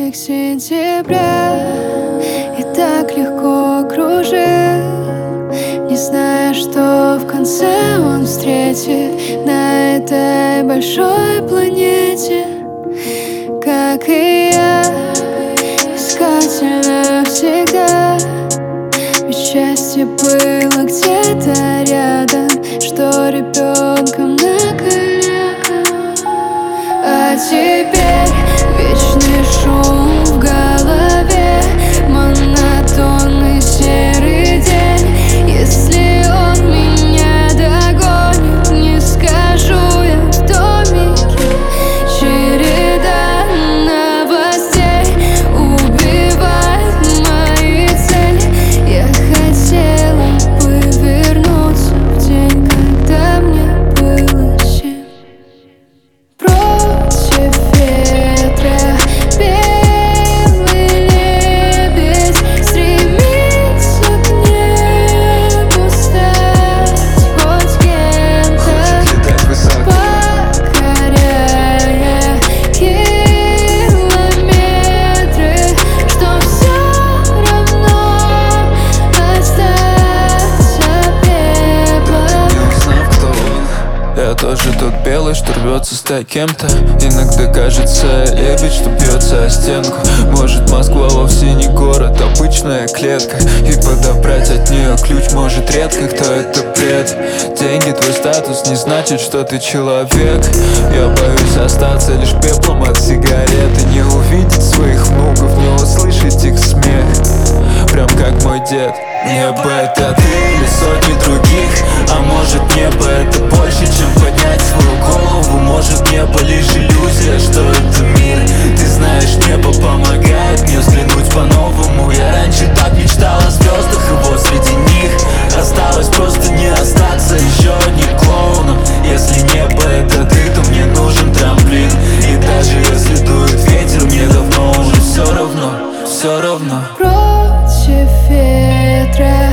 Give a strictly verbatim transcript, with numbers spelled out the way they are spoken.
праздник сентября, и так легко кружит, не зная, что в конце он встретит на этой большой планете. Как и я, искатель навсегда, ведь счастье было где-то рядом, что ребенком на коленях. А теперь вечный шум в голове, монотонный серый день. Если он меня догонит, не скажу я в домике. Череда новостей убивает мои цели. Я хотела бы вернуться в день, когда мне было семь. Против ветра белый лебедь стремится к небу стать хоть кем-то, покоряя километры, что все равно остаться пеплом. Не узнав, кто он, я тоже тот белый, что рвется стать кем-то. Иногда кажется лебедь, что бьется о стенку. Может, Москва вовсе не город, обычная клетка, и подобрать от нее ключ может редко кто. Это бред. Деньги, твой статус не значит, что ты человек. Я боюсь остаться лишь пеплом от сигареты, не увидеть своих внуков, не услышать их смех. Прям как мой дед. Небо это ты или сотни других, а может небо это больше, чем поднять свою голову. Может небо лишь иллюзия, что это мир. Ты знаешь, небо помогает мне взглянуть по-новому. Я раньше так мечтал о звездах, и вот среди них осталось просто не остаться еще одним клоуном. Если небо это ты, то мне нужен трамплин. И даже если дует ветер, мне давно уже все равно, все равно. Против ветра